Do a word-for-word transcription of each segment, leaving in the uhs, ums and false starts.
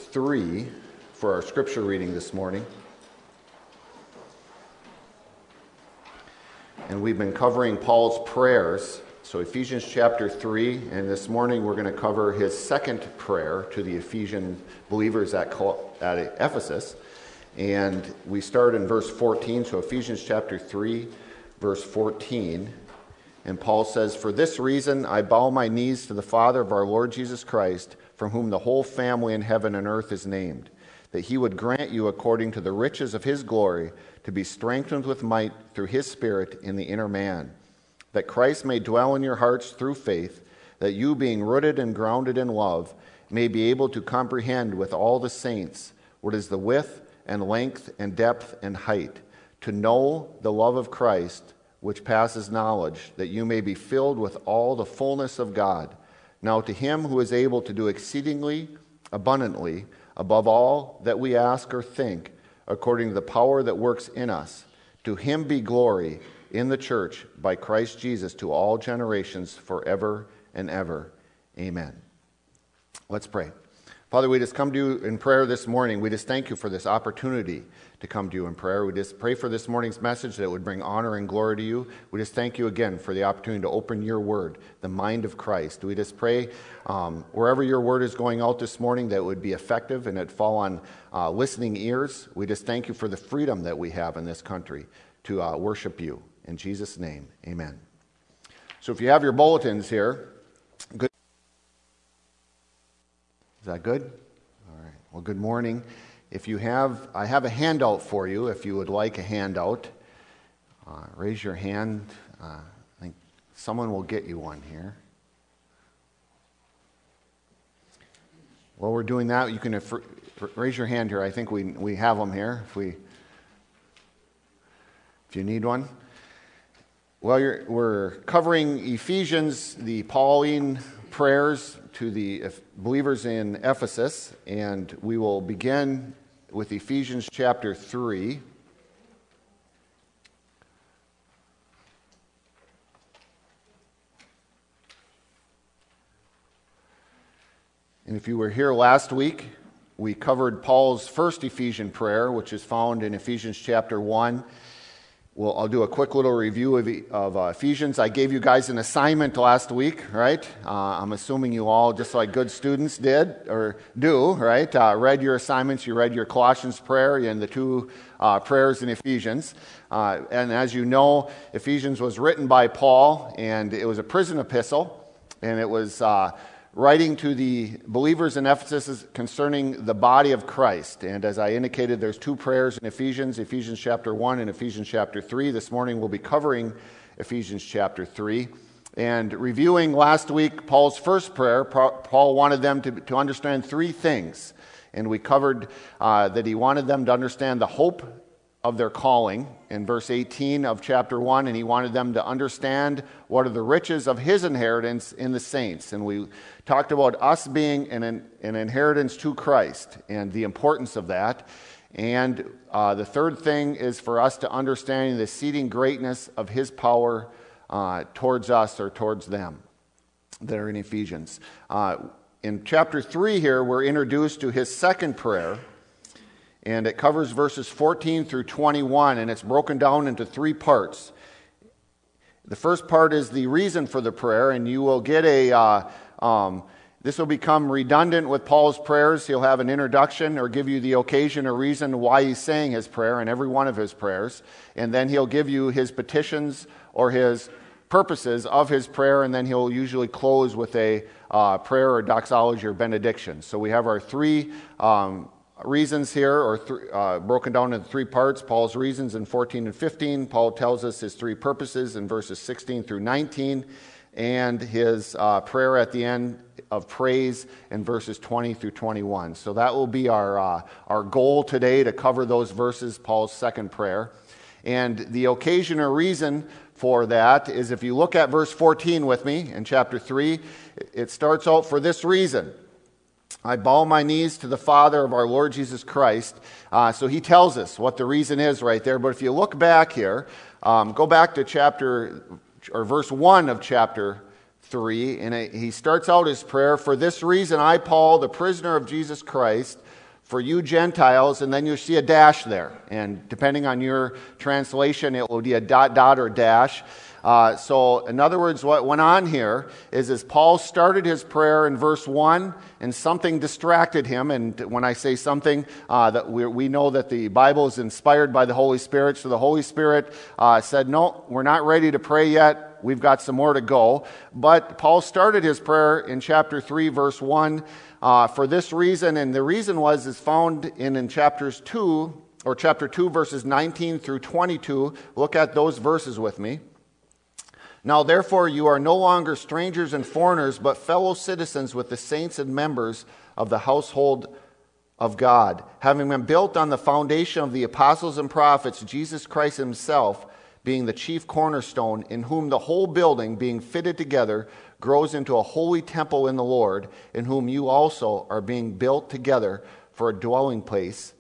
three for our scripture reading this morning. And we've been covering Paul's prayers. So Ephesians chapter three, and this morning we're going to cover his second prayer to the Ephesian believers at, at Ephesus. And we start in verse fourteen, so Ephesians chapter three, verse fourteen. And Paul says, "For this reason I bow my knees to the Father of our Lord Jesus Christ, from whom the whole family in heaven and earth is named, that he would grant you according to the riches of his glory to be strengthened with might through his Spirit in the inner man, that Christ may dwell in your hearts through faith, that you, being rooted and grounded in love, may be able to comprehend with all the saints what is the width and length and depth and height, to know the love of Christ, which passes knowledge, that you may be filled with all the fullness of God. Now to him who is able to do exceedingly abundantly above all that we ask or think, according to the power that works in us, to him be glory in the church by Christ Jesus to all generations forever and ever. Amen." Let's pray. Father, we just come to you in prayer this morning. We just thank you for this opportunity to come to you in prayer. We just pray for this morning's message that it would bring honor and glory to you. We just thank you again for the opportunity to open your word, the mind of Christ. We just pray um, wherever your word is going out this morning that it would be effective and it fall on uh, listening ears. We just thank you for the freedom that we have in this country to uh, worship you. In Jesus' name, amen. So if you have your bulletins here, good. Is that good? All right. Well, good morning. If you have, I have a handout for you if you would like a handout. Uh, raise your hand. Uh, I think someone will get you one here. While we're doing that, you can if, raise your hand here. I think we we have them here if we if you need one. Well, you're, we're covering Ephesians, the Pauline prayers to the believers in Ephesus, and we will begin with Ephesians chapter three. And if you were here last week, we covered Paul's first Ephesian prayer, which is found in Ephesians chapter one. Well, I'll do a quick little review of, of uh, Ephesians. I gave you guys an assignment last week, right? Uh, I'm assuming you all, just like good students did, or do, right? Uh, read your assignments. You read your Colossians prayer and the two uh, prayers in Ephesians. Uh, and as you know, Ephesians was written by Paul, and it was a prison epistle, and it was Uh, writing to the believers in Ephesus concerning the body of Christ. And as I indicated, there's two prayers in Ephesians, Ephesians chapter one and Ephesians chapter three. This morning we'll be covering Ephesians chapter three. And reviewing last week Paul's first prayer, Paul wanted them to, to understand three things. And we covered uh, that he wanted them to understand the hope of their calling in verse eighteen of chapter one, and he wanted them to understand what are the riches of his inheritance in the saints. And we talked about us being an, an inheritance to Christ and the importance of that. And uh, the third thing is for us to understand the exceeding greatness of his power uh, towards us or towards them that are in Ephesians. Uh, in chapter three here, we're introduced to his second prayer. And it covers verses fourteen through twenty-one, and it's broken down into three parts. The first part is the reason for the prayer, and you will get a, uh, um, this will become redundant with Paul's prayers. He'll have an introduction or give you the occasion or reason why he's saying his prayer in every one of his prayers. And then he'll give you his petitions or his purposes of his prayer, and then he'll usually close with a uh, prayer or doxology or benediction. So we have our three um reasons here, or th- uh, broken down into three parts. Paul's reasons in fourteen and fifteen. Paul tells us his three purposes in verses sixteen through nineteen, and his uh, prayer at the end of praise in verses twenty through twenty-one. So that will be our uh, our goal today, to cover those verses, Paul's second prayer. And the occasion or reason for that is, if you look at verse fourteen with me in chapter three, it starts out, "For this reason I bow my knees to the Father of our Lord Jesus Christ." Uh, so he tells us what the reason is right there. But if you look back here, um, go back to chapter or verse one of chapter three, and it, he starts out his prayer, "For this reason I, Paul, the prisoner of Jesus Christ, for you Gentiles," and then you see a dash there. And depending on your translation, it will be a dot, dot, or dash. Uh, so, in other words, what went on here is as Paul started his prayer in verse one, and something distracted him. And when I say something, uh, that we, we know that the Bible is inspired by the Holy Spirit. So the Holy Spirit uh, said, "No, we're not ready to pray yet. We've got some more to go." But Paul started his prayer in chapter three, verse one, uh, for this reason. And the reason was is found in, in chapters two, or chapter two, verses nineteen through twenty-two. Look at those verses with me. "Now therefore you are no longer strangers and foreigners, but fellow citizens with the saints and members of the household of God, having been built on the foundation of the apostles and prophets, Jesus Christ himself being the chief cornerstone, in whom the whole building, being fitted together, grows into a holy temple in the Lord, in whom you also are being built together for a dwelling place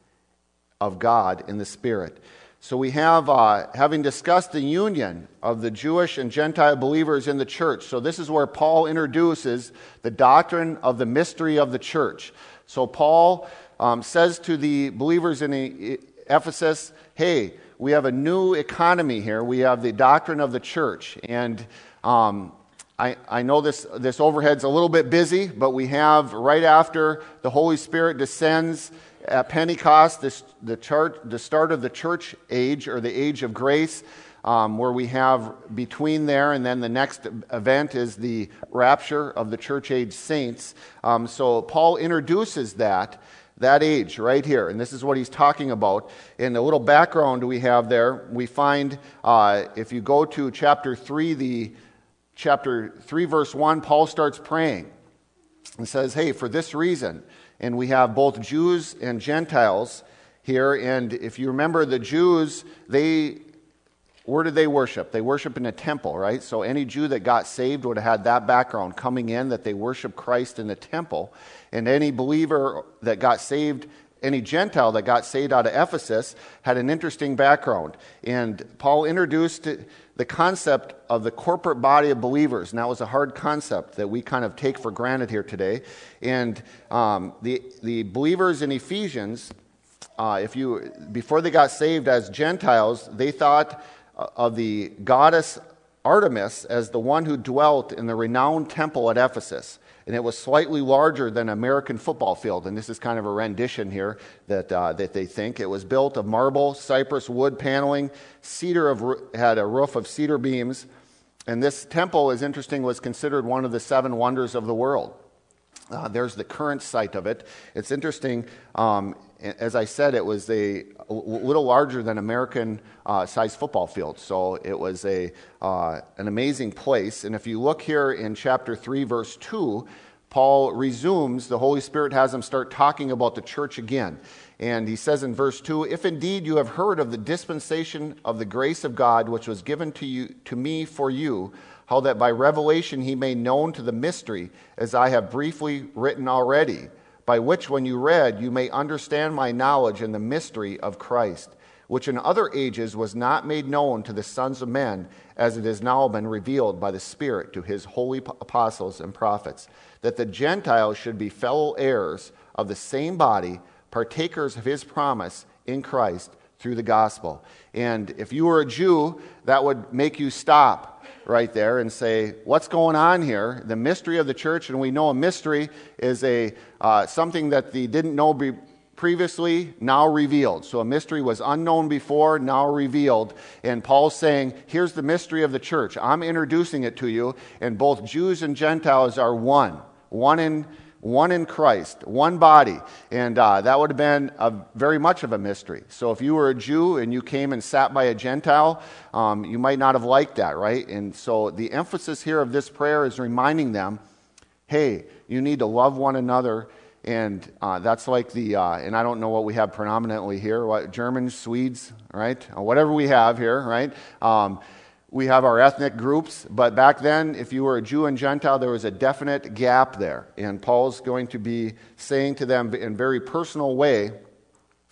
of God in the Spirit." So we have, uh, having discussed the union of the Jewish and Gentile believers in the church. So this is where Paul introduces the doctrine of the mystery of the church. So Paul um, says to the believers in Ephesus, hey, we have a new economy here. We have the doctrine of the church. And um, I, I know this, this overhead's a little bit busy, but we have right after the Holy Spirit descends at Pentecost, this, the, church, the start of the church age, or the age of grace, um, where we have between there and then the next event is the rapture of the church age saints. Um, so Paul introduces that, that age right here, and this is what he's talking about. In the little background we have there, we find, uh, if you go to chapter three, the chapter three, verse one, Paul starts praying and says, hey, for this reason. And we have both Jews and Gentiles here. And if you remember, the Jews, they, where did they worship? They worship in a temple, right? So any Jew that got saved would have had that background coming in, that they worship Christ in the temple. And any believer that got saved, any Gentile that got saved out of Ephesus, had an interesting background. And Paul introduced the concept of the corporate body of believers, and that was a hard concept that we kind of take for granted here today. And um, the the believers in Ephesians, uh, if you before they got saved as Gentiles, they thought of the goddess Artemis as the one who dwelt in the renowned temple at Ephesus. And it was slightly larger than an American football field. And this is kind of a rendition here that uh, that they think. It was built of marble, cypress wood paneling, cedar of had a roof of cedar beams. And this temple, is interesting, was considered one of the seven wonders of the world. Uh, there's the current site of it. It's interesting. Um, as I said, it was a, a little larger than American uh, sized football field. So it was a uh, an amazing place. And if you look here in chapter three, verse two, Paul resumes, the Holy Spirit has him start talking about the church again. And he says in verse two, if indeed you have heard of the dispensation of the grace of God, which was given to you to me for you, how that by revelation he made known to the mystery, as I have briefly written already, by which when you read, you may understand my knowledge in the mystery of Christ, which in other ages was not made known to the sons of men, as it has now been revealed by the Spirit to his holy apostles and prophets, that the Gentiles should be fellow heirs of the same body, partakers of his promise in Christ through the gospel. And if you were a Jew, that would make you stop right there and say, what's going on here? The mystery of the church, and we know a mystery is a uh, something that they didn't know be previously, now revealed. So a mystery was unknown before, now revealed. And Paul's saying, here's the mystery of the church. I'm introducing it to you, and both Jews and Gentiles are one. One in One in Christ, one body. And uh, that would have been a, very much of a mystery. So if you were a Jew and you came and sat by a Gentile, um, you might not have liked that, right? And so the emphasis here of this prayer is reminding them, hey, you need to love one another. And uh, that's like the, uh, and I don't know what we have predominantly here, what Germans, Swedes, right? Uh, whatever we have here, right? Um, We have our ethnic groups, but back then, if you were a Jew and Gentile, there was a definite gap there. And Paul's going to be saying to them in a very personal way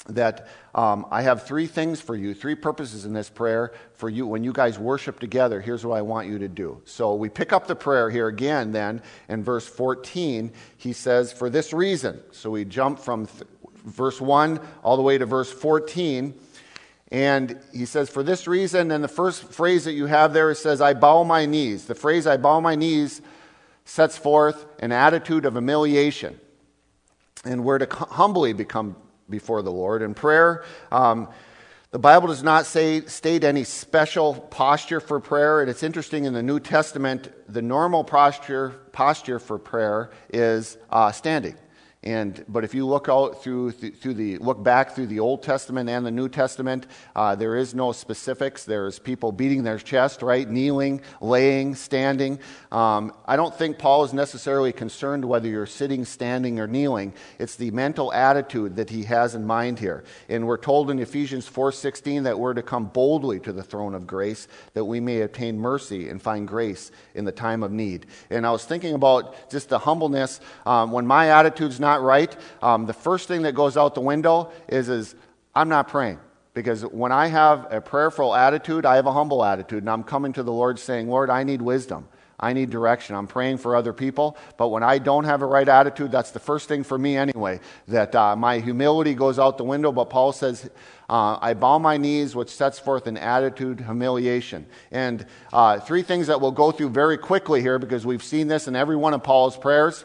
that um, I have three things for you, three purposes in this prayer for you. When you guys worship together, here's what I want you to do. So we pick up the prayer here again then in verse fourteen. He says, for this reason. So we jump from th- verse one all the way to verse fourteen. And he says, for this reason, and the first phrase that you have there, it says, I bow my knees. The phrase, I bow my knees, sets forth an attitude of humiliation. And we're to humbly become before the Lord. In prayer, um, the Bible does not say state any special posture for prayer. And it's interesting, in the New Testament, the normal posture posture for prayer is uh, standing. And but if you look out through through the look back through the Old Testament and the New Testament, uh, there is no specifics. There's people beating their chest, right, kneeling, laying, standing. Um, I don't think Paul is necessarily concerned whether you're sitting, standing, or kneeling. It's the mental attitude that he has in mind here. And we're told in Ephesians four sixteen that we're to come boldly to the throne of grace, that we may obtain mercy and find grace in the time of need. And I was thinking about just the humbleness um, when my attitude's not right, um, the first thing that goes out the window is, is I'm not praying. Because when I have a prayerful attitude, I have a humble attitude, and I'm coming to the Lord saying, Lord, I need wisdom. I need direction. I'm praying for other people, but when I don't have a right attitude, that's the first thing for me anyway, that uh, my humility goes out the window. But Paul says, uh, I bow my knees, which sets forth an attitude, humiliation. And uh, three things that we'll go through very quickly here, because we've seen this in every one of Paul's prayers.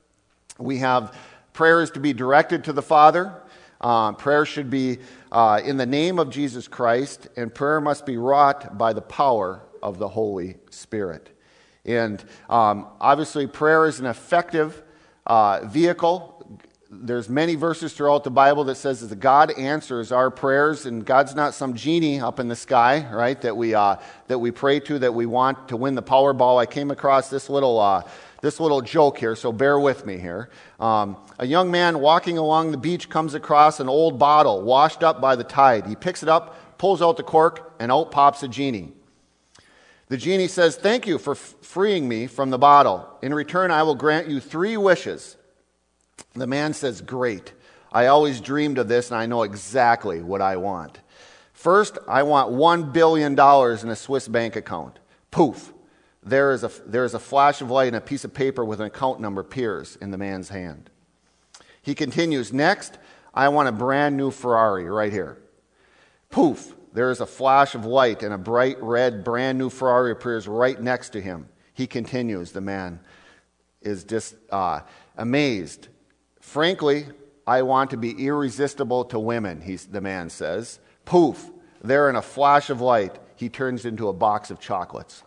We have prayers to be directed to the Father. Uh, prayer should be uh, in the name of Jesus Christ, and prayer must be wrought by the power of the Holy Spirit. And um, obviously, prayer is an effective uh, vehicle. There's many verses throughout the Bible that says that God answers our prayers, and God's not some genie up in the sky, right? That we uh, that we pray to, that we want to win the Powerball. I came across this little uh, this little joke here, so bear with me here. Um, a young man walking along the beach comes across an old bottle washed up by the tide. He picks it up, pulls out the cork, and out pops a genie. The genie says, "Thank you for f- freeing me from the bottle. In return, I will grant you three wishes." The man says, "Great. I always dreamed of this, and I know exactly what I want. First, I want one billion dollars in a Swiss bank account." Poof. There is, a, there is a flash of light, and a piece of paper with an account number appears in the man's hand. He continues, "Next, I want a brand new Ferrari right here." Poof. There is a flash of light, and a bright red brand new Ferrari appears right next to him. He continues. The man is just uh, amazed. "Frankly, I want to be irresistible to women," he's, the man says. Poof. There in a flash of light, he turns into a box of chocolates.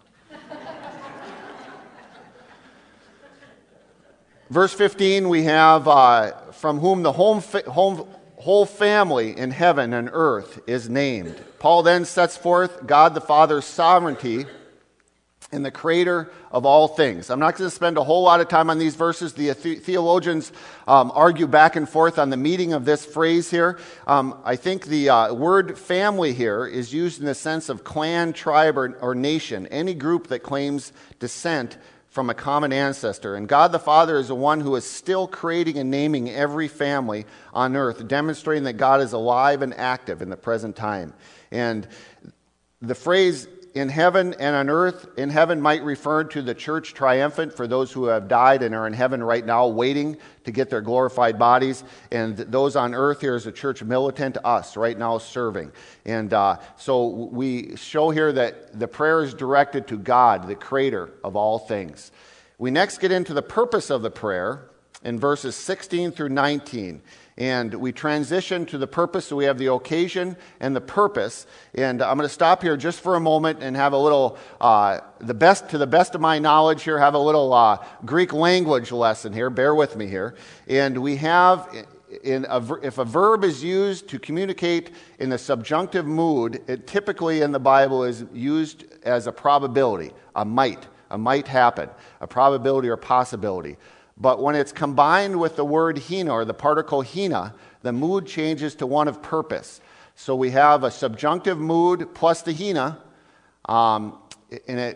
Verse fifteen, we have, uh, from whom the home, fa- home, whole family in heaven and earth is named. Paul then sets forth God the Father's sovereignty and the creator of all things. I'm not going to spend a whole lot of time on these verses. The the- theologians um, argue back and forth on the meaning of this phrase here. Um, I think the uh, word family here is used in the sense of clan, tribe, or, or nation, any group that claims descent from a common ancestor. And God the Father is the one who is still creating and naming every family on earth, demonstrating that God is alive and active in the present time. And the phrase "in heaven and on earth," in heaven might refer to the church triumphant, for those who have died and are in heaven right now waiting to get their glorified bodies. And those on earth, here is the church militant, us, right now serving. And uh, so we show here that the prayer is directed to God, the creator of all things. We next get into the purpose of the prayer in verses sixteen through nineteen. And we transition to the purpose, so we have the occasion and the purpose. And I'm going to stop here just for a moment and have a little, uh, the best to the best of my knowledge here, have a little uh, Greek language lesson here. Bear with me here. And we have, in a, if a verb is used to communicate in the subjunctive mood, it typically in the Bible is used as a probability, a might, a might happen, a probability or possibility. But when it's combined with the word hina, or the particle hina, the mood changes to one of purpose. So we have a subjunctive mood plus the hina, um, and it,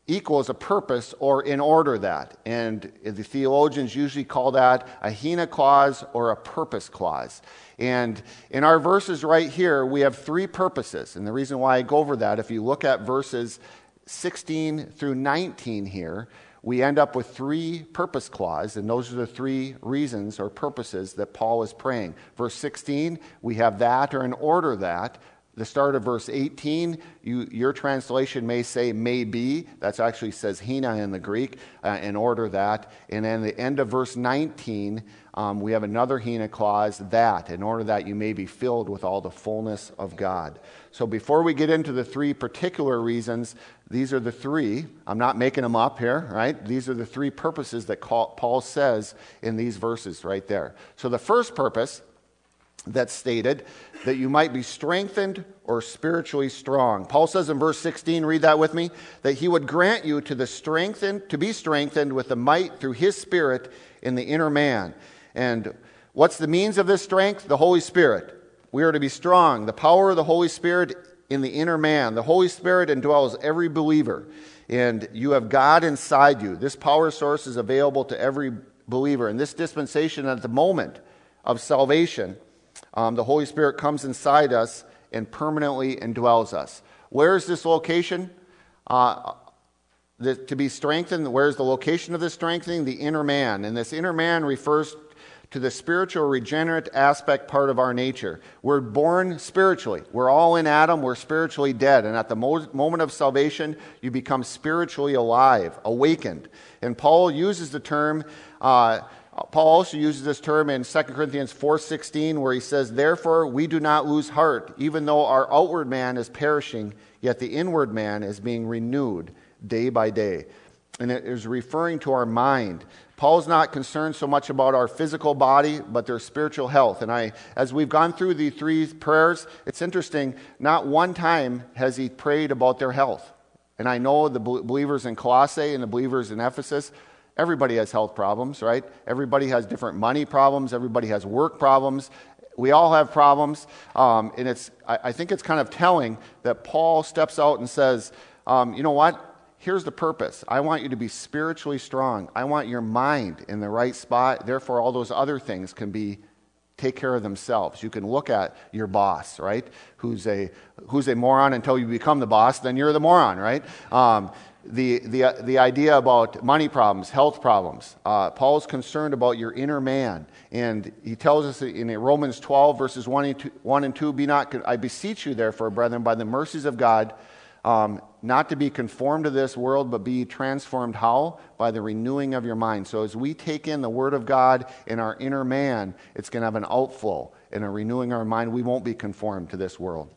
equals a purpose or in order that. And the theologians usually call that a hina clause or a purpose clause. And in our verses right here, we have three purposes. And the reason why I go over that, if you look at verses sixteen through nineteen here, we end up with three purpose clause, and those are the three reasons or purposes that Paul is praying. Verse sixteen, we have that or in order that. The start of verse eighteen, you, your translation may say may be. That actually says hina in the Greek, uh, in order that. And then the end of verse nineteen, um, we have another hina clause, that, in order that you may be filled with all the fullness of God. So before we get into the three particular reasons, these are the three. I'm not making them up here, right? These are the three purposes that Paul says in these verses right there. So the first purpose that's stated, that you might be strengthened or spiritually strong. Paul says in verse sixteen, read that with me, that he would grant you to the strengthened, to be strengthened with the might through his Spirit in the inner man. And what's the means of this strength? The Holy Spirit. We are to be strong. The power of the Holy Spirit in the inner man. The Holy Spirit indwells every believer, and you have God inside you. This power source is available to every believer. In this dispensation at the moment of salvation, Um, the Holy Spirit comes inside us and permanently indwells us. Where is this location? Uh, the, to be strengthened, where is the location of this strengthening? The inner man. And this inner man refers to the spiritual regenerate aspect part of our nature. We're born spiritually. We're all in Adam. We're spiritually dead. And at the mo- moment of salvation, you become spiritually alive, awakened. And Paul uses the term... Uh, Paul also uses this term in Second Corinthians four sixteen, where he says, therefore we do not lose heart, even though our outward man is perishing, yet the inward man is being renewed day by day. And it is referring to our mind. Paul's not concerned so much about our physical body, but their spiritual health. And I, as we've gone through the three prayers, it's interesting, not one time has he prayed about their health. And I know the believers in Colossae and the believers in Ephesus, everybody has health problems, right? Everybody has different money problems. Everybody has work problems. We all have problems. Um, and it's I, I think it's kind of telling that Paul steps out and says, um, you know what? Here's the purpose. I want you to be spiritually strong. I want your mind in the right spot. Therefore, all those other things can be take care of themselves. You can look at your boss, right? Who's a who's a moron until you become the boss, then you're the moron, right? Um, The, the, the idea about money problems, health problems. Uh, Paul's concerned about your inner man. And he tells us in Romans twelve, verses one and two, one and two be not, I beseech you, therefore, brethren, by the mercies of God, um, not to be conformed to this world, but be transformed how? By the renewing of your mind. So as we take in the Word of God in our inner man, it's going to have an outflow and a renewing our mind. We won't be conformed to this world.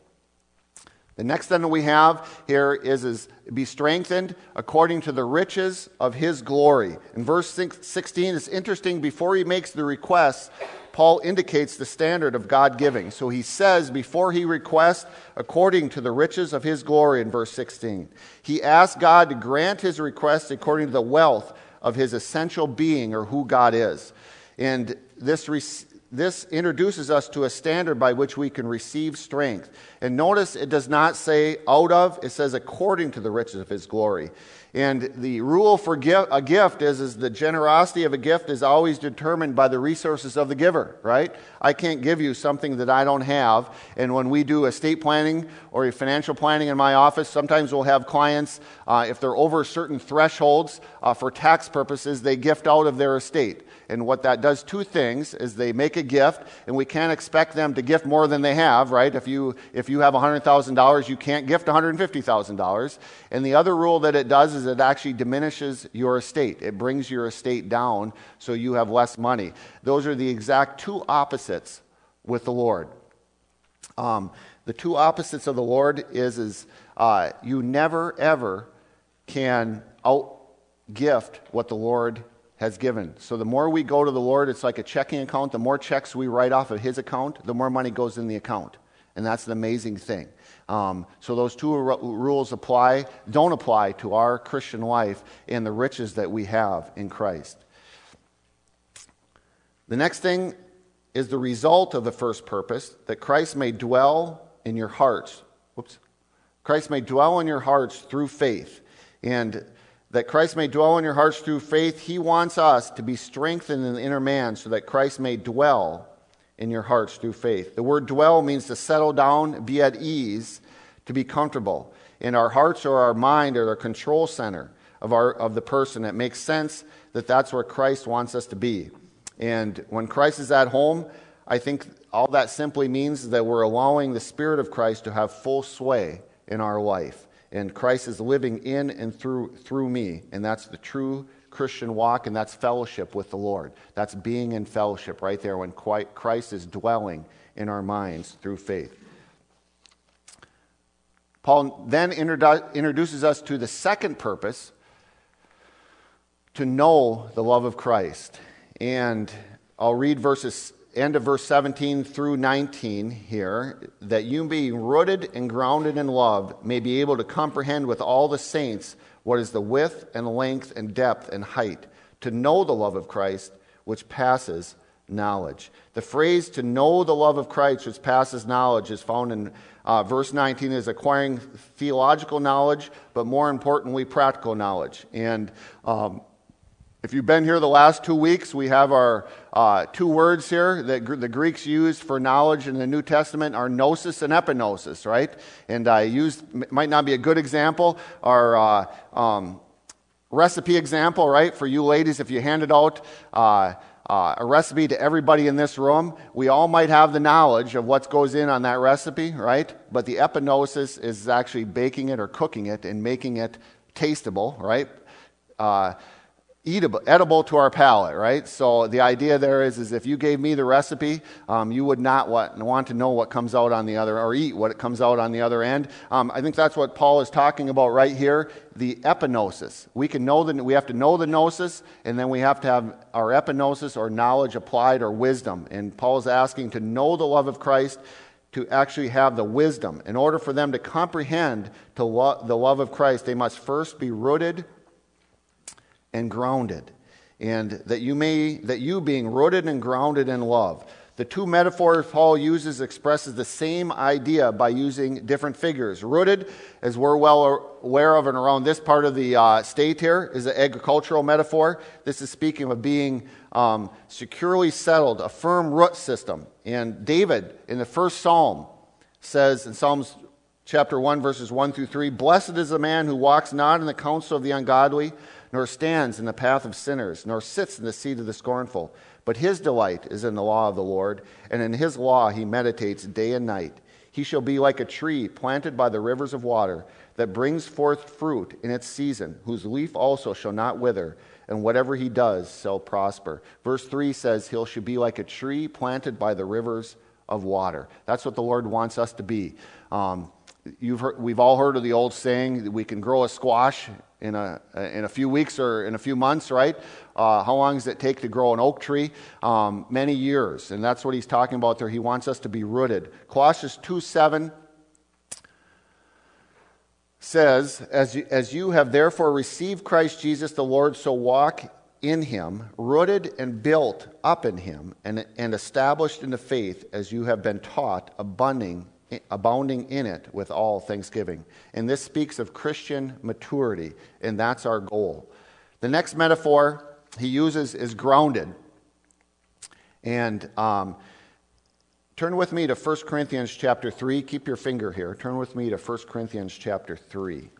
The next thing that we have here is, is be strengthened according to the riches of his glory. In verse sixteen, it's interesting, before he makes the request, Paul indicates the standard of God giving. So he says, before he requests, according to the riches of his glory in verse sixteen. He asks God to grant his request according to the wealth of his essential being, or who God is. And this re- This introduces us to a standard by which we can receive strength. And notice it does not say out of, it says according to the riches of his glory. And the rule for a gift is, is the generosity of a gift is always determined by the resources of the giver, right? I can't give you something that I don't have. And when we do estate planning or financial planning in my office, sometimes we'll have clients, uh, if they're over certain thresholds uh, for tax purposes, they gift out of their estate. And what that does, two things, is they make a gift, and we can't expect them to gift more than they have, right? If you if you have one hundred thousand dollars, you can't gift one hundred fifty thousand dollars. And the other rule that it does is it actually diminishes your estate. It brings your estate down so you have less money. Those are the exact two opposites with the Lord. Um, the two opposites of the Lord is, is uh, you never, ever can out-gift what the Lord has given. So the more we go to the Lord, it's like a checking account. The more checks we write off of his account, the more money goes in the account. And that's an amazing thing. Um, so those two r- rules apply, don't apply to our Christian life and the riches that we have in Christ. The next thing is the result of the first purpose, that Christ may dwell in your hearts. Whoops. Christ may dwell in your hearts through faith. And that Christ may dwell in your hearts through faith. He wants us to be strengthened in the inner man so that Christ may dwell in your hearts through faith. The word dwell means to settle down, be at ease, to be comfortable. And our hearts or our mind are the control center of our of the person. It makes sense that that's where Christ wants us to be. And when Christ is at home, I think all that simply means that we're allowing the Spirit of Christ to have full sway in our life. And Christ is living in and through through me. And that's the true Christian walk, and that's fellowship with the Lord. That's being in fellowship right there when Christ is dwelling in our minds through faith. Paul then introdu- introduces us to the second purpose, to know the love of Christ. And I'll read verses end of verse seventeen through nineteen here, that you being rooted and grounded in love may be able to comprehend with all the saints what is the width and length and depth and height, to know the love of Christ which passes knowledge. The phrase to know the love of Christ which passes knowledge is found in uh, verse nineteen, is acquiring theological knowledge, but more importantly, practical knowledge. And um, if you've been here the last two weeks, we have our uh, two words here that gr- the Greeks used for knowledge in the New Testament are gnosis and epignosis, right? And I used, might not be a good example, our uh, um, recipe example, right? For you ladies, if you handed out uh, uh, a recipe to everybody in this room, we all might have the knowledge of what goes in on that recipe, right? But the epignosis is actually baking it or cooking it and making it tasteable, right? Uh, Eatable, edible to our palate, right? So the idea there is, is if you gave me the recipe, um, you would not want, want to know what comes out on the other, or eat what comes out on the other end. Um, I think that's what Paul is talking about right here, the epignosis. We can know that we have to know the gnosis, and then we have to have our epignosis or knowledge applied or wisdom. And Paul is asking to know the love of Christ, to actually have the wisdom. In order for them to comprehend to lo- the love of Christ, they must first be rooted and grounded, and that you may that you being rooted and grounded in love. The two metaphors Paul uses expresses the same idea by using different figures. Rooted, as we're well aware of and around this part of the uh, state here, is an agricultural metaphor. This is speaking of being um, securely settled, a firm root system. And David in the first Psalm says in Psalms chapter one verses one through three, "Blessed is the man who walks not in the counsel of the ungodly, nor stands in the path of sinners, nor sits in the seat of the scornful. But his delight is in the law of the Lord, and in his law he meditates day and night. He shall be like a tree planted by the rivers of water, that brings forth fruit in its season, whose leaf also shall not wither, and whatever he does shall prosper." Verse three says he shall be like a tree planted by the rivers of water. That's what the Lord wants us to be. Um, you've heard, we've all heard of the old saying that we can grow a squash in a in a few weeks or in a few months, right? Uh, how long does it take to grow an oak tree? Um, many years, and that's what he's talking about there. He wants us to be rooted. Colossians two seven says, as you, as you have therefore received Christ Jesus the Lord, so walk in him, rooted and built up in him, and, and established in the faith as you have been taught, abounding abounding in it with all thanksgiving. And this speaks of Christian maturity, and that's our goal. The next metaphor he uses is grounded. And um, turn with me to First Corinthians chapter three. Keep your finger here. Turn with me to First Corinthians chapter three.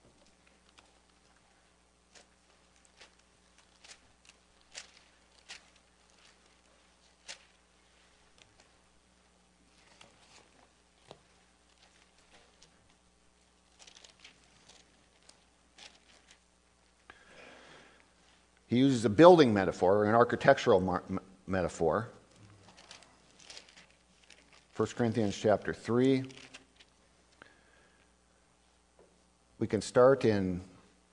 He uses a building metaphor, or an architectural mar- metaphor. First Corinthians chapter three. We can start in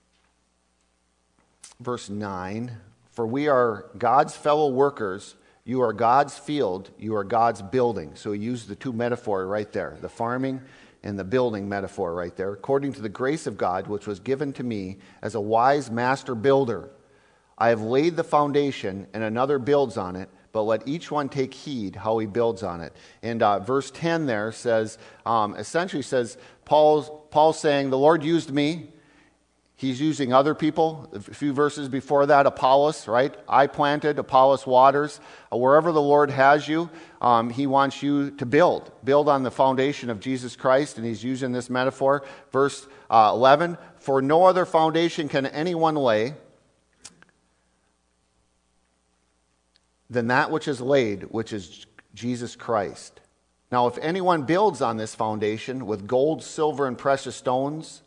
verse nine. "For we are God's fellow workers. You are God's field. You are God's building." So he used the two metaphors right there, the farming and the building metaphor right there. "According to the grace of God, which was given to me as a wise master builder, I have laid the foundation, and another builds on it, but let each one take heed how he builds on it." And uh, verse ten there says, um, essentially says, Paul's, Paul's saying, the Lord used me. He's using other people. A few verses before that, Apollos, right? I planted, Apollos waters. Uh, wherever the Lord has you, um, he wants you to build. Build on the foundation of Jesus Christ, and he's using this metaphor. Verse uh, eleven, for no other foundation can anyone lay than that which is laid, which is Jesus Christ. Now, if anyone builds on this foundation with gold, silver, and precious stones,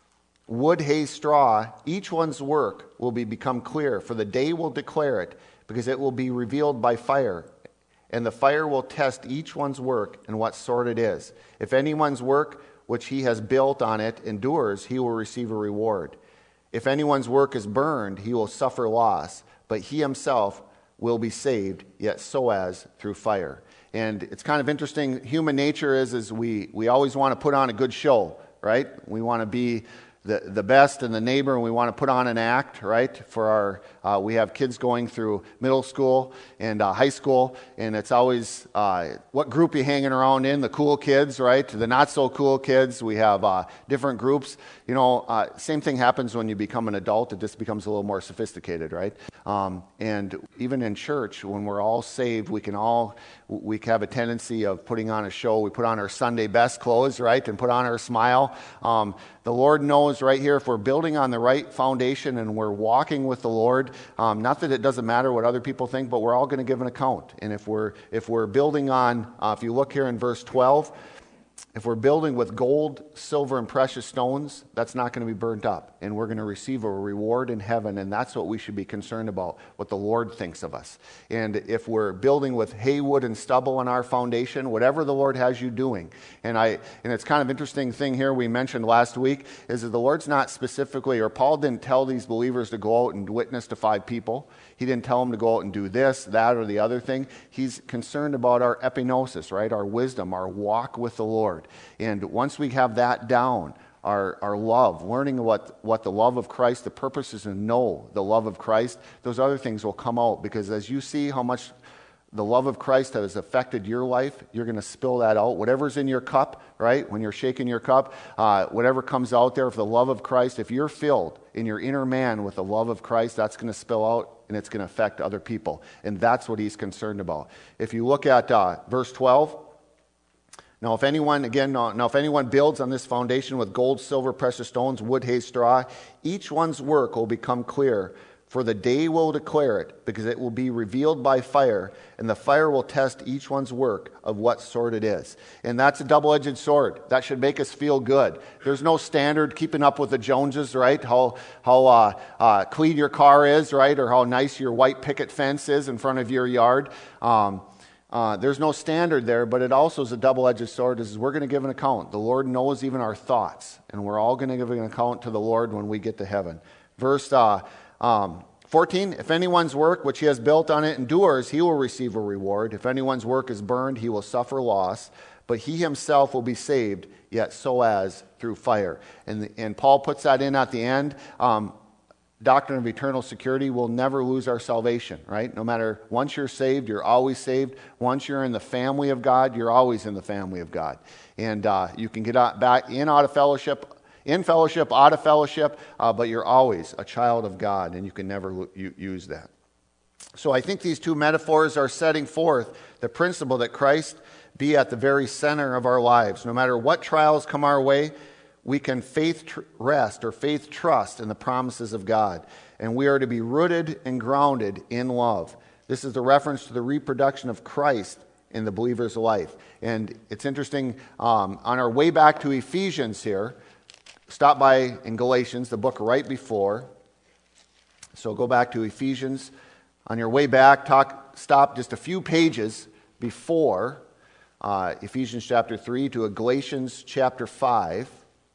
wood, hay, straw, each one's work will be become clear, for the day will declare it, because it will be revealed by fire, and the fire will test each one's work and what sort it is. If anyone's work which he has built on it endures, he will receive a reward. If anyone's work is burned, he will suffer loss, but he himself will be saved, yet so as through fire. And it's kind of interesting. Human nature is, is we, we always want to put on a good show, right? We want to be the, the best in the neighbor, and we want to put on an act, right? For our, uh, we have kids going through middle school and uh, high school, and it's always uh, what group you're hanging around in, the cool kids, right? The not so cool kids. We have uh, different groups. You know, uh, same thing happens when you become an adult. It just becomes a little more sophisticated, right? Um, and even in church, when we're all saved, we can all, we have a tendency of putting on a show. We put on our Sunday best clothes, right? And put on our smile. Um, the Lord knows right here, if we're building on the right foundation and we're walking with the Lord, um, not that it doesn't matter what other people think, but we're all going to give an account. And if we're, if we're building on, uh, if you look here in verse twelve, if we're building with gold, silver, and precious stones, that's not going to be burnt up. And we're going to receive a reward in heaven, and that's what we should be concerned about, what the Lord thinks of us. And if we're building with hay, wood, and stubble on our foundation, whatever the Lord has you doing. And I, and it's kind of interesting thing here we mentioned last week, is that the Lord's not specifically, or Paul didn't tell these believers to go out and witness to five people. He didn't tell them to go out and do this, that, or the other thing. He's concerned about our epignosis, right? Our wisdom, our walk with the Lord. And once we have that down, our, our love, learning what, what the love of Christ, the purpose is to know the love of Christ, those other things will come out. Because as you see how much the love of Christ has affected your life, you're going to spill that out. Whatever's in your cup, right? When you're shaking your cup, uh, whatever comes out there, if the love of Christ, if you're filled in your inner man with the love of Christ, that's going to spill out and it's going to affect other people. And that's what he's concerned about. If you look at uh, verse twelve, now if anyone, again, now, now if anyone builds on this foundation with gold, silver, precious stones, wood, hay, straw, each one's work will become clear, for the day will declare it, because it will be revealed by fire, and the fire will test each one's work of what sort it is. And that's a double-edged sword. That should make us feel good. There's no standard keeping up with the Joneses, right? How how uh, uh, clean your car is, right? Or how nice your white picket fence is in front of your yard. Um, uh, there's no standard there, but it also is a double-edged sword. Is we're going to give an account. The Lord knows even our thoughts, and we're all going to give an account to the Lord when we get to heaven. Verse uh, Um, fourteen, if anyone's work which he has built on it endures, he will receive a reward. If anyone's work is burned, he will suffer loss, but he himself will be saved, yet so as through fire. And, and Paul puts that in at the end. Um, doctrine of eternal security, will never lose our salvation, right? No matter, once you're saved, you're always saved. Once you're in the family of God, you're always in the family of God. And uh, you can get out, back in, out of fellowship, in fellowship, out of fellowship, uh, but you're always a child of God, and you can never lo- u- use that. So I think these two metaphors are setting forth the principle that Christ be at the very center of our lives. No matter what trials come our way, we can faith tr- rest or faith trust in the promises of God, and we are to be rooted and grounded in love. This is the reference to the reproduction of Christ in the believer's life. And it's interesting, um, on our way back to Ephesians here, stop by in Galatians, the book right before. So go back to Ephesians. On your way back, talk, stop just a few pages before uh, Ephesians chapter three to a Galatians chapter five.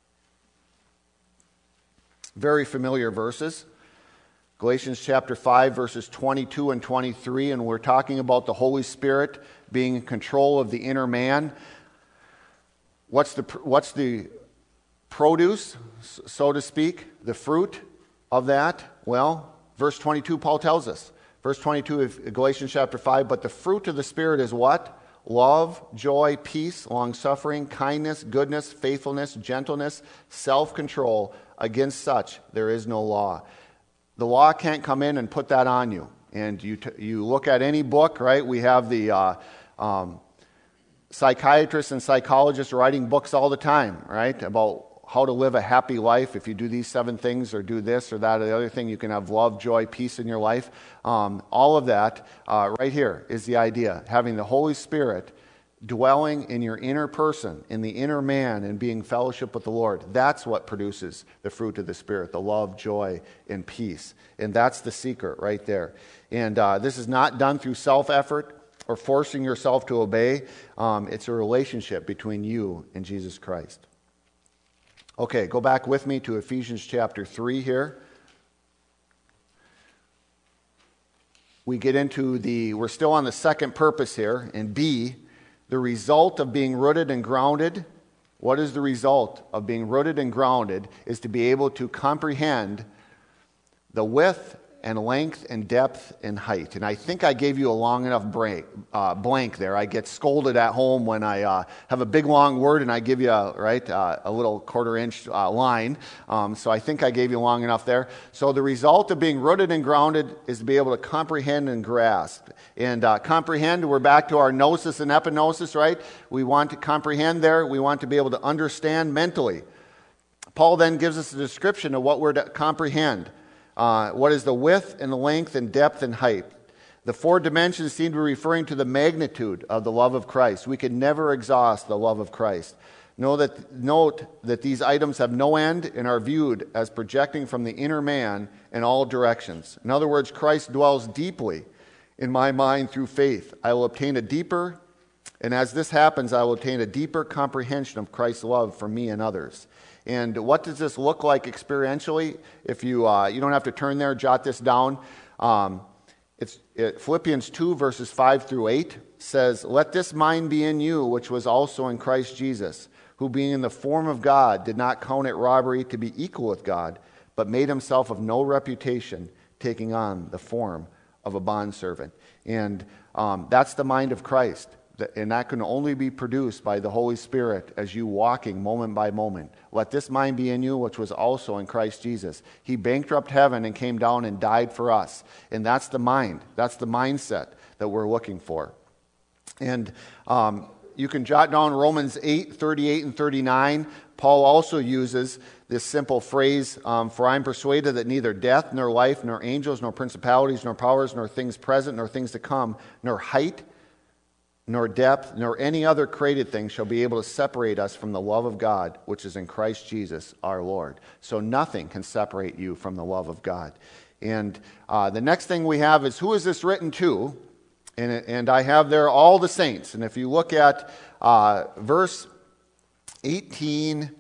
Very familiar verses. Galatians chapter five, verses twenty-two and twenty-three, and we're talking about the Holy Spirit being in control of the inner man. What's the what's the produce, so to speak, the fruit of that? Well, verse twenty-two, Paul tells us. Verse twenty-two of Galatians chapter five, but the fruit of the Spirit is what? Love, joy, peace, long-suffering, kindness, goodness, faithfulness, gentleness, self-control. against such there is no law. The law can't come in and put that on you. And you t- you look at any book, right? We have the uh, um, psychiatrists and psychologists writing books all the time, right? About how to live a happy life. If you do these seven things or do this or that or the other thing, you can have love, joy, peace in your life. Um, all of that uh, right here is the idea. Having the Holy Spirit dwelling in your inner person, in the inner man, and being fellowship with the Lord. That's what produces the fruit of the Spirit, the love, joy, and peace. And that's the secret right there. And uh, this is not done through self-effort or forcing yourself to obey. Um, it's a relationship between you and Jesus Christ. Okay, go back with me to Ephesians chapter three here. We get into the, we're still on the second purpose here, in B, the result of being rooted and grounded. What is the result of being rooted and grounded is to be able to comprehend the width and length and depth and height. And I think I gave you a long enough break, uh, blank there. I get scolded at home when I uh, have a big long word and I give you a, right, uh, a little quarter inch uh, line. Um, so I think I gave you long enough there. So the result of being rooted and grounded is to be able to comprehend and grasp. And uh, comprehend, we're back to our gnosis and epignosis, right? We want to comprehend there. We want to be able to understand mentally. Paul then gives us a description of what we're to comprehend. Uh, what is the width and the length and depth and height? The four dimensions seem to be referring to the magnitude of the love of Christ. We can never exhaust the love of Christ. Know that, note that these items have no end and are viewed as projecting from the inner man in all directions. In other words, Christ dwells deeply in my mind through faith. I will obtain a deeper, and as this happens, I will obtain a deeper comprehension of Christ's love for me and others. And what does this look like experientially? If you uh, you don't have to turn there, jot this down. Um, it's it, Philippians two, verses five through eight says, "Let this mind be in you, which was also in Christ Jesus, who being in the form of God did not count it robbery to be equal with God, but made himself of no reputation, taking on the form of a bondservant." And um, that's the mind of Christ. And that can only be produced by the Holy Spirit as you walking moment by moment. Let this mind be in you, which was also in Christ Jesus. He bankrupted heaven and came down and died for us. And that's the mind. That's the mindset that we're looking for. And um, you can jot down Romans eight, thirty-eight and thirty-nine. Paul also uses this simple phrase, um, "For I am persuaded that neither death, nor life, nor angels, nor principalities, nor powers, nor things present, nor things to come, nor height, nor depth, nor any other created thing shall be able to separate us from the love of God, which is in Christ Jesus our Lord." So nothing can separate you from the love of God. And uh, the next thing we have is, who is this written to? And, and I have there all the saints. And if you look at uh, verse eighteen,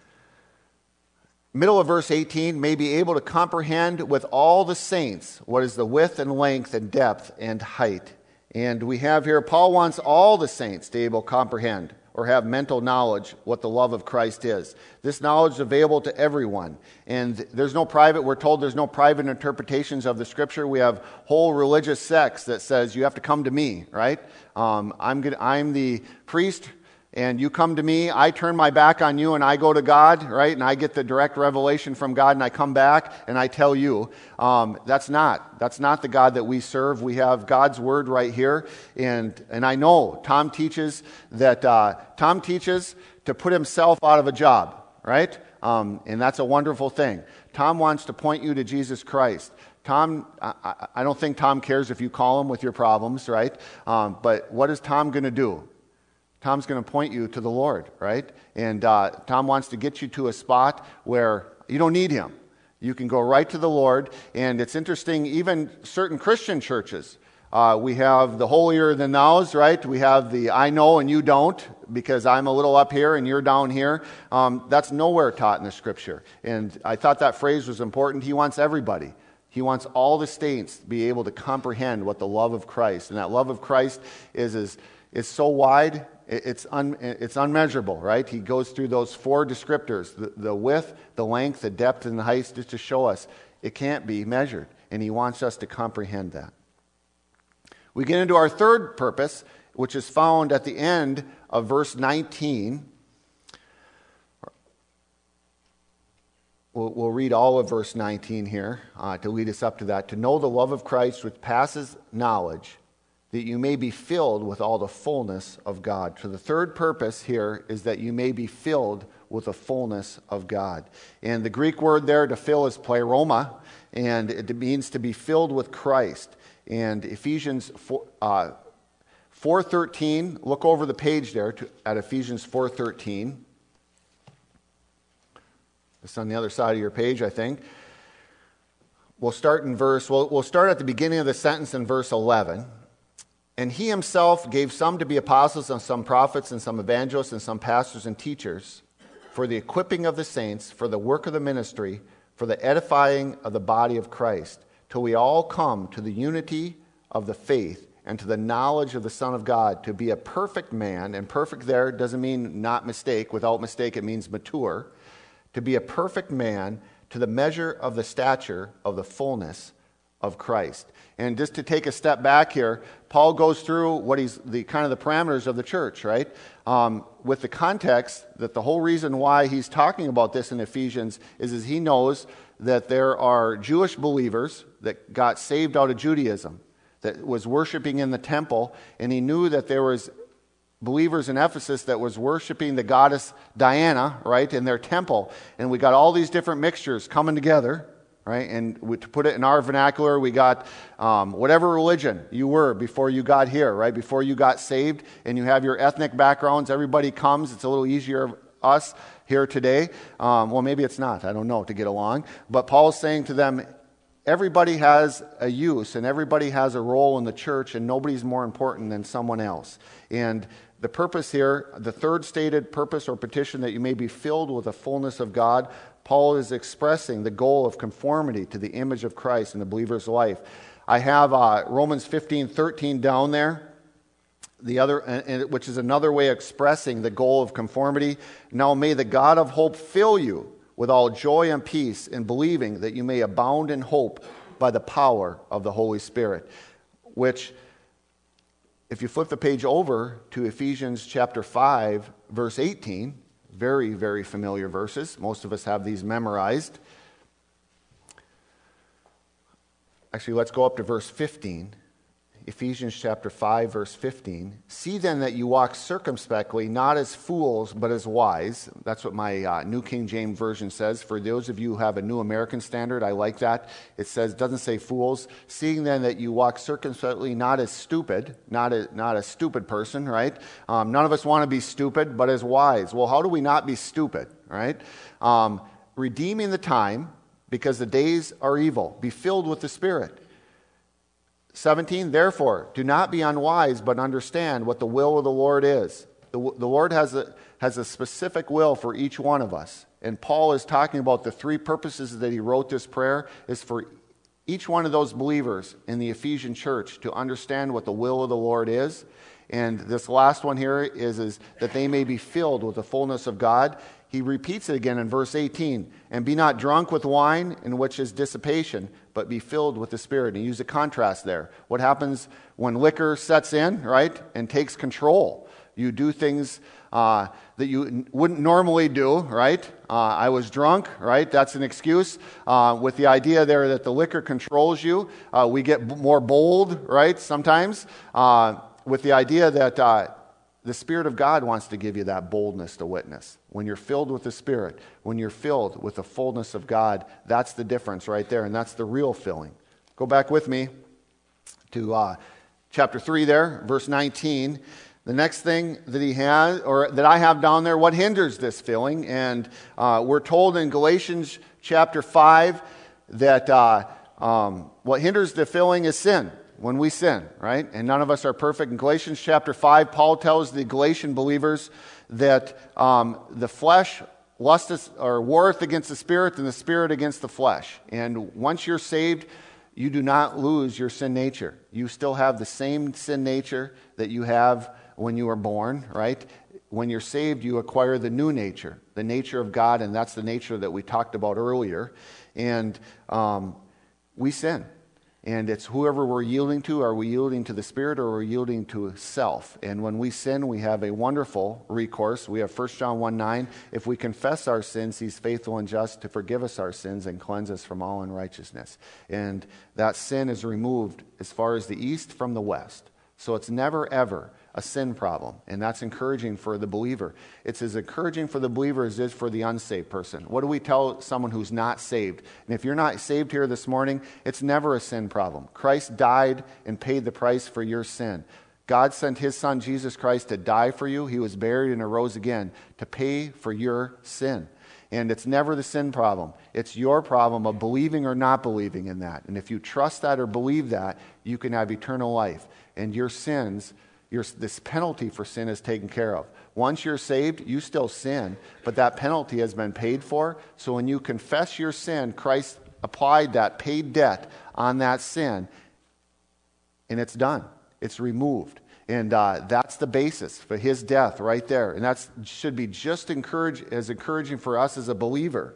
middle of verse eighteen, may be able to comprehend with all the saints what is the width and length and depth and height. And we have here, Paul wants all the saints to be able to comprehend or have mental knowledge what the love of Christ is. This knowledge is available to everyone. And there's no private, we're told there's no private interpretations of the Scripture. We have whole religious sects that says you have to come to me, right? Um, I'm, gonna, I'm the priest, and you come to me, I turn my back on you, and I go to God, right? And I get the direct revelation from God, and I come back, and I tell you. Um, that's not. That's not the God that we serve. We have God's Word right here. And and I know Tom teaches that, uh, Tom teaches to put himself out of a job, right? Um, and that's a wonderful thing. Tom wants to point you to Jesus Christ. Tom, I, I don't think Tom cares if you call him with your problems, right? Um, but what is Tom going to do? Tom's going to point you to the Lord, right? And uh, Tom wants to get you to a spot where you don't need him. You can go right to the Lord. And it's interesting, even certain Christian churches, uh, we have the holier than thous, right? We have the I know and you don't, because I'm a little up here and you're down here. Um, that's nowhere taught in the Scripture. And I thought that phrase was important. He wants everybody. He wants all the saints to be able to comprehend what the love of Christ, and that love of Christ is, is, is so wide, it's un, it's unmeasurable, right? He goes through those four descriptors, the, the width, the length, the depth, and the height, just to show us it can't be measured, and he wants us to comprehend that. We get into our third purpose, which is found at the end of verse nineteen. we'll, we'll read all of verse nineteen here uh, to lead us up to that. To know the love of Christ which passes knowledge, that you may be filled with all the fullness of God. So the third purpose here is that you may be filled with the fullness of God. And the Greek word there to fill is pleroma, and it means to be filled with Christ. And Ephesians four, uh, four thirteen, look over the page there to, at Ephesians four thirteen. It's on the other side of your page, I think. We'll start in verse, we'll, we'll start at the beginning of the sentence in verse eleven. And he himself gave some to be apostles, and some prophets, and some evangelists, and some pastors and teachers, for the equipping of the saints, for the work of the ministry, for the edifying of the body of Christ, till we all come to the unity of the faith and to the knowledge of the Son of God, to be a perfect man. And perfect there doesn't mean not mistake. Without mistake, it means mature. To be a perfect man, to the measure of the stature of the fullness of Christ. And just to take a step back here, Paul goes through what he's the kind of the parameters of the church, right? Um, with the context that the whole reason why he's talking about this in Ephesians is, is he knows that there are Jewish believers that got saved out of Judaism, that was worshiping in the temple, and he knew that there was believers in Ephesus that was worshiping the goddess Diana, right, in their temple. And we got all these different mixtures coming together, right? And we, to put it in our vernacular, we got um, whatever religion you were before you got here, right? Before you got saved, and you have your ethnic backgrounds. Everybody comes. It's a little easier for us here today. Um, well, maybe it's not. I don't know, to get along. But Paul's saying to them, everybody has a use, and everybody has a role in the church, and nobody's more important than someone else. And the purpose here, the third stated purpose or petition, that you may be filled with the fullness of God, Paul is expressing the goal of conformity to the image of Christ in the believer's life. I have uh, Romans fifteen thirteen down there, the other, and, which is another way of expressing the goal of conformity. Now may the God of hope fill you with all joy and peace in believing, that you may abound in hope by the power of the Holy Spirit. Which, if you flip the page over to Ephesians chapter five, verse eighteen, very, very familiar verses. Most of us have these memorized. Actually, let's go up to verse fifteen. Ephesians chapter five, verse fifteen. See then that you walk circumspectly, not as fools, but as wise. That's what my uh, New King James Version says. For those of you who have a New American Standard, I like that. It says, doesn't say fools. Seeing then that you walk circumspectly, not as stupid, not a, not a stupid person, right? Um, none of us want to be stupid, but as wise. Well, how do we not be stupid, right? Um, redeeming the time, because the days are evil. Be filled with the Spirit. seventeen, therefore, do not be unwise, but understand what the will of the Lord is. The, the Lord has a, has a specific will for each one of us. And Paul is talking about the three purposes that he wrote this prayer is for each one of those believers in the Ephesian church to understand what the will of the Lord is. And this last one here is, is that they may be filled with the fullness of God. He repeats it again in verse eighteen. And be not drunk with wine, in which is dissipation, but be filled with the Spirit. And use a contrast there. What happens when liquor sets in, right, and takes control? You do things uh, that you n- wouldn't normally do, right? Uh, I was drunk, right? That's an excuse. Uh, with the idea there that the liquor controls you, uh, we get b- more bold, right, sometimes. Uh, with the idea that uh, the Spirit of God wants to give you that boldness to witness. When you're filled with the Spirit, when you're filled with the fullness of God, that's the difference right there, and that's the real filling. Go back with me to uh, chapter three there, verse nineteen. The next thing that he has, or that I have down there, what hinders this filling? And uh, we're told in Galatians chapter five that uh, um, what hinders the filling is sin. When we sin, right? And none of us are perfect. In Galatians chapter five, Paul tells the Galatian believers that um, the flesh lusteth or warreth against the spirit, and the spirit against the flesh. And once you're saved, you do not lose your sin nature. You still have the same sin nature that you have when you were born, right? When you're saved, you acquire the new nature, the nature of God, and that's the nature that we talked about earlier. And um, we sin. And it's whoever we're yielding to. Are we yielding to the Spirit or are we yielding to self? And when we sin, we have a wonderful recourse. We have First John one nine. If we confess our sins, he's faithful and just to forgive us our sins and cleanse us from all unrighteousness. And that sin is removed as far as the east from the west. So it's never, ever a sin problem. And that's encouraging for the believer. It's as encouraging for the believer as it is for the unsaved person. What do we tell someone who's not saved? And if you're not saved here this morning, it's never a sin problem. Christ died and paid the price for your sin. God sent his son, Jesus Christ, to die for you. He was buried and arose again to pay for your sin. And it's never the sin problem. It's your problem of believing or not believing in that. And if you trust that or believe that, you can have eternal life. And your sins, your, this penalty for sin is taken care of. Once you're saved, you still sin, but that penalty has been paid for. So when you confess your sin, Christ applied that paid debt on that sin, and it's done. It's removed. And uh, that's the basis for his death right there. And that should be just encourage, as encouraging for us as a believer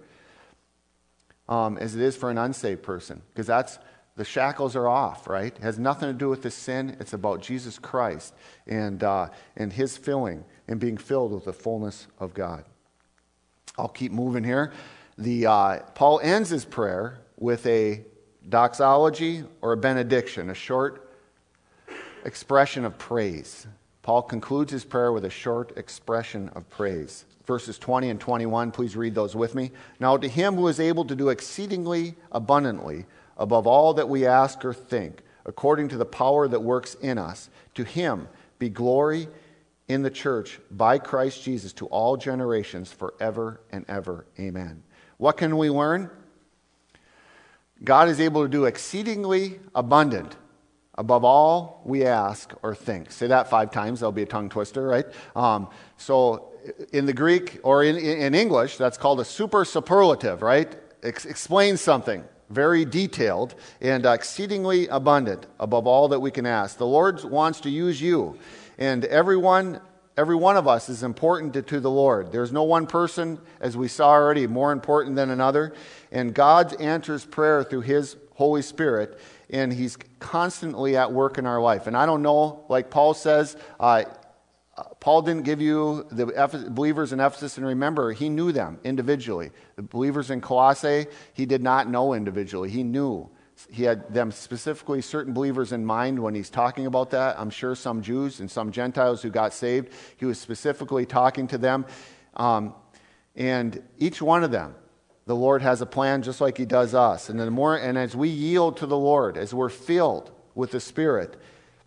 um, as it is for an unsaved person. Because that's, the shackles are off, right? It has nothing to do with the sin. It's about Jesus Christ and, uh, and his filling and being filled with the fullness of God. I'll keep moving here. The uh, Paul ends his prayer with a doxology or a benediction, a short expression of praise. Paul concludes his prayer with a short expression of praise. Verses twenty and twenty-one, please read those with me. Now to him who is able to do exceedingly abundantly above all that we ask or think, according to the power that works in us, to him be glory in the church by Christ Jesus to all generations forever and ever. Amen. What can we learn? God is able to do exceedingly abundant above all we ask or think. Say that five times. That'll be a tongue twister, right? Um, so in the Greek or in, in English, that's called a super superlative, right? Ex- explains something. Very detailed and uh, exceedingly abundant above all that we can ask. The Lord wants to use you. And everyone, every one of us is important to, to the Lord. There's no one person, as we saw already, more important than another. And God answers prayer through his Holy Spirit. And he's constantly at work in our life. And I don't know, like Paul says, uh, Paul didn't give you the Ephes- believers in Ephesus, and remember, he knew them individually. The believers in Colossae, he did not know individually. He knew. He had them specifically, certain believers in mind when he's talking about that. I'm sure some Jews and some Gentiles who got saved, he was specifically talking to them. Um, and each one of them, the Lord has a plan just like he does us. And the more, and as we yield to the Lord, as we're filled with the Spirit,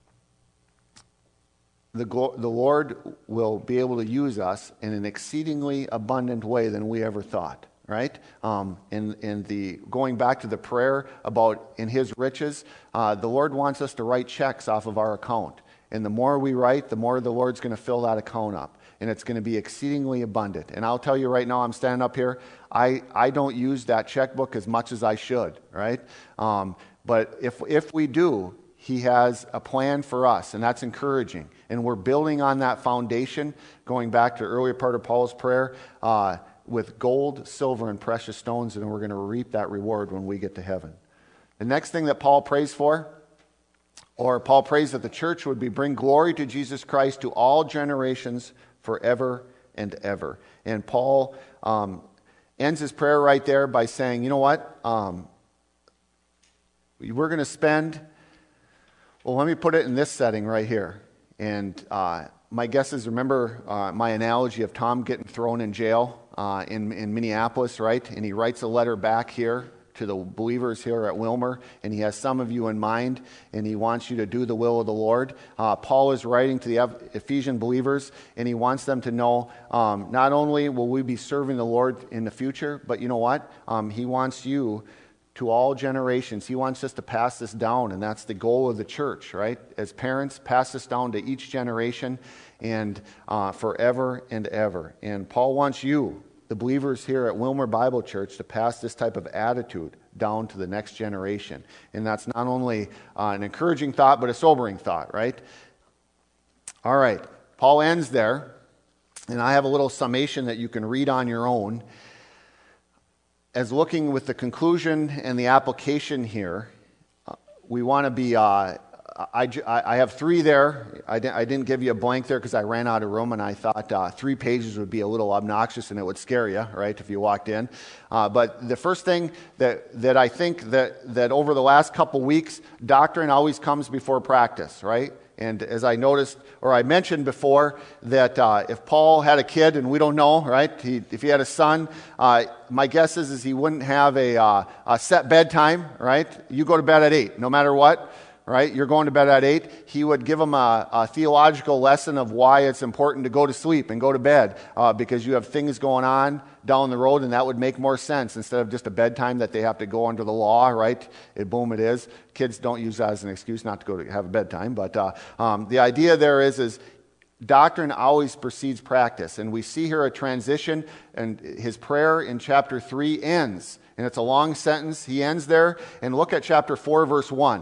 the, the Lord will be able to use us in an exceedingly abundant way than we ever thought, right? Um, in, in the going back to the prayer about in his riches, uh, the Lord wants us to write checks off of our account. And the more we write, the more the Lord's going to fill that account up. And it's going to be exceedingly abundant. And I'll tell you right now, I'm standing up here, I, I don't use that checkbook as much as I should, right? Um, but if if we do, he has a plan for us, and that's encouraging. And we're building on that foundation, going back to the earlier part of Paul's prayer, uh, with gold, silver, and precious stones, and we're going to reap that reward when we get to heaven. The next thing that Paul prays for, or Paul prays that the church would be bring glory to Jesus Christ to all generations forever and ever. And Paul um, ends his prayer right there by saying, you know what? Um, we're going to spend, well, let me put it in this setting right here. And uh, my guess is, remember uh, my analogy of Tom getting thrown in jail uh, in, in Minneapolis, right? And he writes a letter back here to the believers here at Wilmer, and he has some of you in mind, and he wants you to do the will of the Lord. Uh, Paul is writing to the Ephesian believers, and he wants them to know um, not only will we be serving the Lord in the future, but you know what? Um, he wants you to all generations. He wants us to pass this down, and that's the goal of the church, right? As parents, pass this down to each generation and uh, forever and ever. And Paul wants you, the believers here at Wilmer Bible Church, to pass this type of attitude down to the next generation. And that's not only uh, an encouraging thought, but a sobering thought, right? All right, Paul ends there, and I have a little summation that you can read on your own. As looking with the conclusion and the application here, uh, we want to be, uh, I, I have three there. I didn't, I didn't give you a blank there because I ran out of room, and I thought uh, three pages would be a little obnoxious and it would scare you, right, if you walked in. Uh, but the first thing that, that I think that, that over the last couple weeks, doctrine always comes before practice, right? And as I noticed, or I mentioned before, that uh, if Paul had a kid, and we don't know, right? He, if he had a son, uh, my guess is, is he wouldn't have a, uh, a set bedtime, right? You go to bed at eight, no matter what, right? You're going to bed at eight. He would give him a, a theological lesson of why it's important to go to sleep and go to bed, uh, because you have things going on down the road, and that would make more sense instead of just a bedtime that they have to go under the law, right? It, boom, it is. Kids don't use that as an excuse not to go to have a bedtime, but uh, um, the idea there is, is doctrine always precedes practice, and we see here a transition, and his prayer in chapter three ends, and it's a long sentence. He ends there, and look at chapter four, verse one.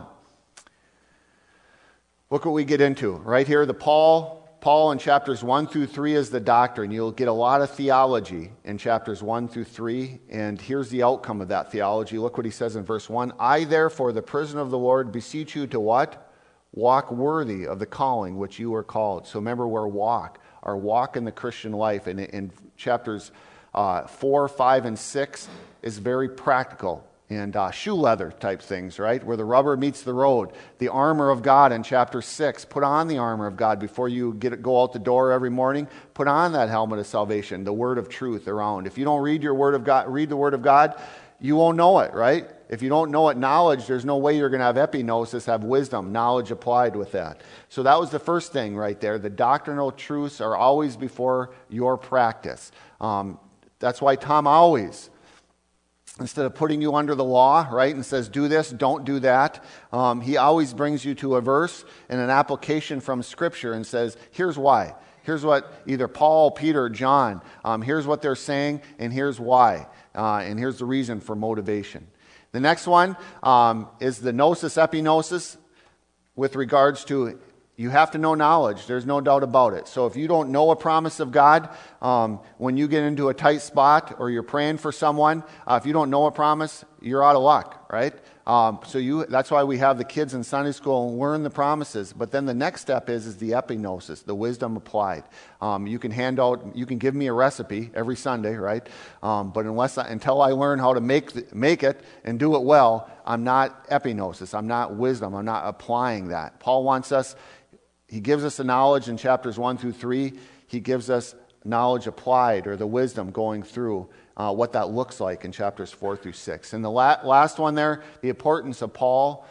Look what we get into right here. The Paul, Paul in chapters one through three is the doctrine. You'll get a lot of theology in chapters one through three, and here's the outcome of that theology. Look what he says in verse one. I, therefore, the prisoner of the Lord, beseech you to what? Walk worthy of the calling which you were called. So remember, we're walk, our walk in the Christian life. And in chapters uh, four, five, and six is very practical. And uh, shoe leather type things, right? Where the rubber meets the road. The armor of God in chapter six. Put on the armor of God before you get go out the door every morning. Put on that helmet of salvation, the word of truth around. If you don't read your word of God, read the word of God, you won't know it, right? If you don't know it knowledge, there's no way you're going to have epignosis, have wisdom, knowledge applied with that. So that was the first thing right there. The doctrinal truths are always before your practice. Um, that's why Tom always, instead of putting you under the law, right, and says, do this, don't do that, um, he always brings you to a verse and an application from Scripture and says, here's why. Here's what either Paul, Peter, John, um, here's what they're saying, and here's why. Uh, and here's the reason for motivation. The next one um, is the gnosis, epignosis, with regards to you have to know knowledge. There's no doubt about it. So if you don't know a promise of God, um, when you get into a tight spot or you're praying for someone, uh, if you don't know a promise, you're out of luck, right? Um, so you that's why we have the kids in Sunday school and learn the promises. But then the next step is is the epignosis, the wisdom applied. Um, you can hand out, you can give me a recipe every Sunday, right? Um, but unless I, until I learn how to make the, make it and do it well, I'm not epignosis. I'm not wisdom. I'm not applying that. Paul wants us. He gives us the knowledge in chapters one through three. He gives us knowledge applied, or the wisdom going through uh, what that looks like in chapters four through six. And the la- last one there, the importance of Paul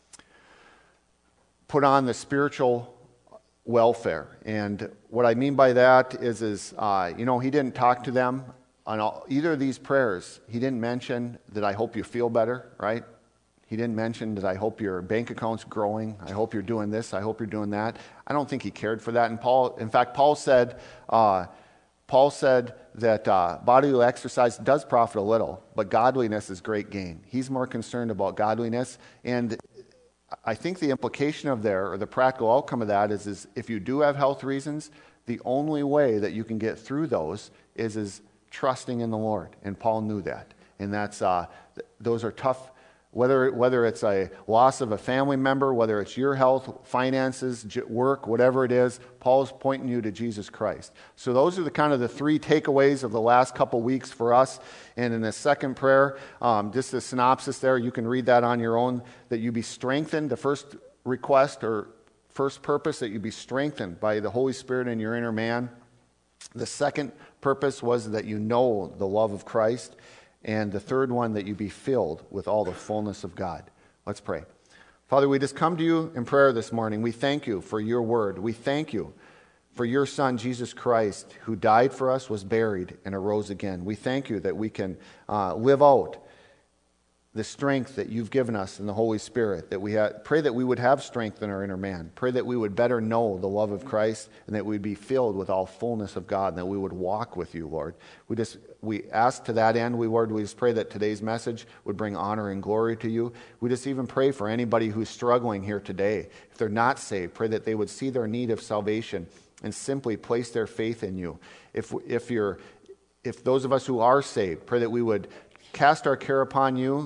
put on the spiritual welfare. And what I mean by that is, is uh, you know, he didn't talk to them on all, either of these prayers. He didn't mention that I hope you feel better, right? He didn't mention that I hope your bank account's growing. I hope you're doing this. I hope you're doing that. I don't think he cared for that. And Paul, in fact, Paul said, uh, Paul said that uh, bodily exercise does profit a little, but godliness is great gain. He's more concerned about godliness. And I think the implication of there, or the practical outcome of that, is, is if you do have health reasons, the only way that you can get through those is, is trusting in the Lord. And Paul knew that. And that's uh, those are tough. Whether whether it's a loss of a family member, whether it's your health, finances, work, whatever it is, Paul's pointing you to Jesus Christ. So those are the kind of the three takeaways of the last couple weeks for us. And in the second prayer, um, just a synopsis there, you can read that on your own, that you be strengthened. The first request or first purpose, that you be strengthened by the Holy Spirit in your inner man. The second purpose was that you know the love of Christ. And the third one, that you be filled with all the fullness of God. Let's pray. Father, we just come to you in prayer this morning. We thank you for your word. We thank you for your Son, Jesus Christ, who died for us, was buried, and arose again. We thank you that we can uh, live out the strength that you've given us in the Holy Spirit. That we ha- pray that we would have strength in our inner man. Pray that we would better know the love of Christ, and that we'd be filled with all fullness of God, and that we would walk with you, Lord. We just we ask to that end, we Lord, we just pray that today's message would bring honor and glory to you. We just even pray for anybody who's struggling here today. If they're not saved, pray that they would see their need of salvation and simply place their faith in you. If if you're if those of us who are saved, pray that we would cast our care upon you,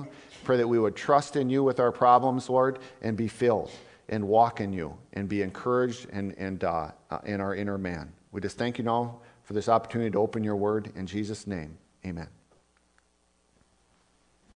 Pray that we would trust in you with our problems, Lord, and be filled and walk in you and be encouraged and, and uh, uh, in our inner man. We just thank you now for this opportunity to open your word. In Jesus' name, amen.